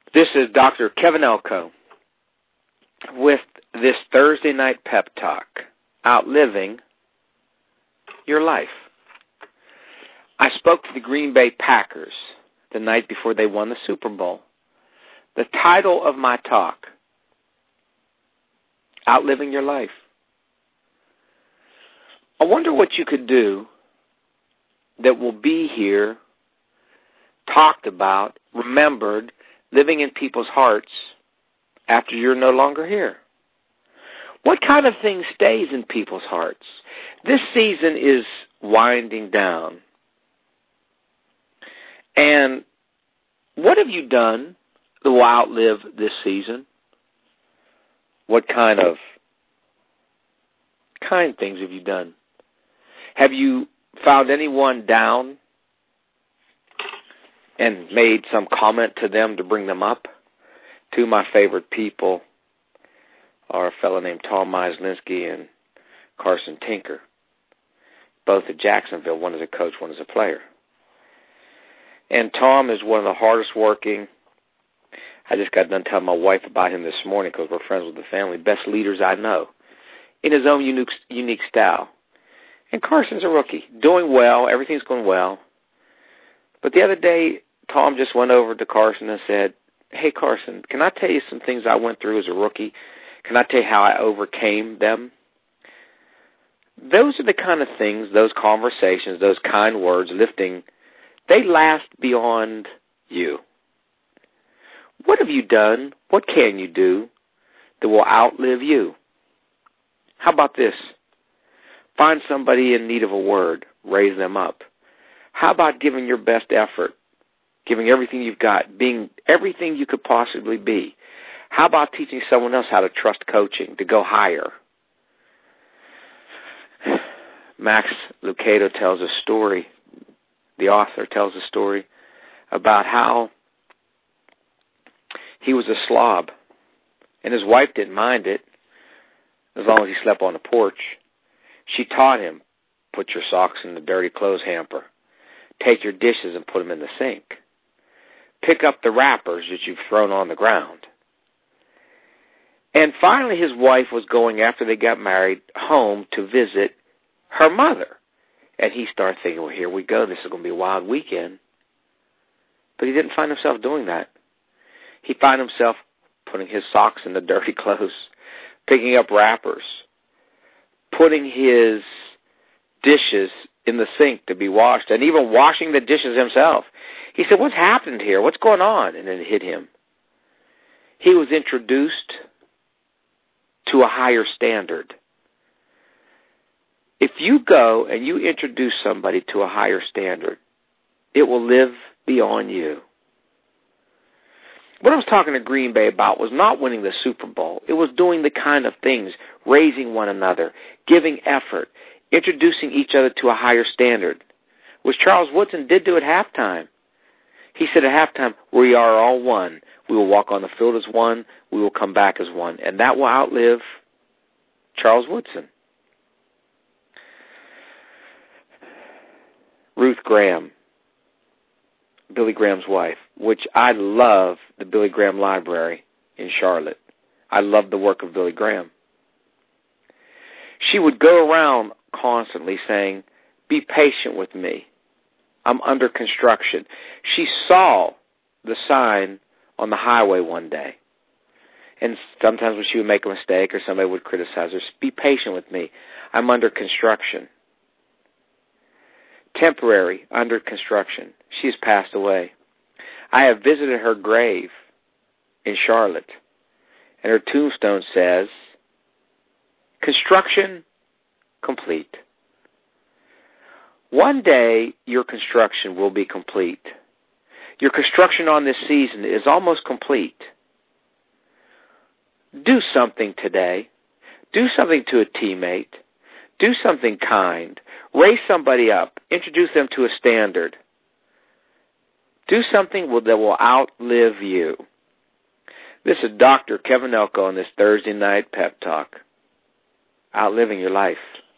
This is Dr. Kevin Elko with this Thursday night pep talk, Outliving Your Life. I spoke to the Green Bay Packers the night before they won the Super Bowl. The title of my talk, Outliving Your Life. I wonder what you could do that will be here, talked about, remembered, living in people's hearts after you're no longer here. What kind of thing stays in people's hearts? This season is winding down. And what have you done that will outlive this season? What kind things have you done? Have you found anyone down and made some comment to them to bring them up? Two of my favorite people are a fellow named Tom Myslinski and Carson Tinker, both at Jacksonville. One is a coach, one is a player. And Tom is one of the hardest working. I just got done telling my wife about him this morning because we're friends with the family. Best leaders I know in his own unique style. And Carson's a rookie, doing well. Everything's going well. But the other day, Tom just went over to Carson and said, "Hey, Carson, can I tell you some things I went through as a rookie? Can I tell you how I overcame them?" Those are the kind of things, those conversations, those kind words, lifting, they last beyond you. What have you done? What can you do that will outlive you? How about this? Find somebody in need of a word. Raise them up. How about giving your best effort? Giving everything you've got, being everything you could possibly be. How about teaching someone else how to trust coaching, to go higher? Max Lucado tells a story, the author tells a story about how he was a slob, and his wife didn't mind it as long as he slept on the porch. She taught him, put your socks in the dirty clothes hamper. Take your dishes and put them in the sink. Pick up the wrappers that you've thrown on the ground. And finally his wife was going, after they got married, home to visit her mother. And he started thinking, well, here we go. This is going to be a wild weekend. But he didn't find himself doing that. He found himself putting his socks in the dirty clothes, picking up wrappers, putting his dishes in the sink to be washed, and even washing the dishes himself. He said, what's happened here? What's going on? And then it hit him. He was introduced to a higher standard. If you go and you introduce somebody to a higher standard, it will live beyond you. What I was talking to Green Bay about was not winning the Super Bowl. It was doing the kind of things, raising one another, giving effort, introducing each other to a higher standard, which Charles Woodson did do at halftime. He said at halftime, we are all one. We will walk on the field as one. We will come back as one. And that will outlive Charles Woodson. Ruth Graham, Billy Graham's wife, which I love the Billy Graham Library in Charlotte. I love the work of Billy Graham. She would go around constantly saying, be patient with me. I'm under construction. She saw the sign on the highway one day. And sometimes when she would make a mistake or somebody would criticize her, be patient with me. I'm under construction. Temporary, under construction. She's passed away. I have visited her grave in Charlotte, and her tombstone says, construction complete. One day, your construction will be complete. Your construction on this season is almost complete. Do something today. Do something to a teammate. Do something kind. Raise somebody up. Introduce them to a standard. Do something that will outlive you. This is Dr. Kevin Elko on this Thursday night pep talk. Outliving your life.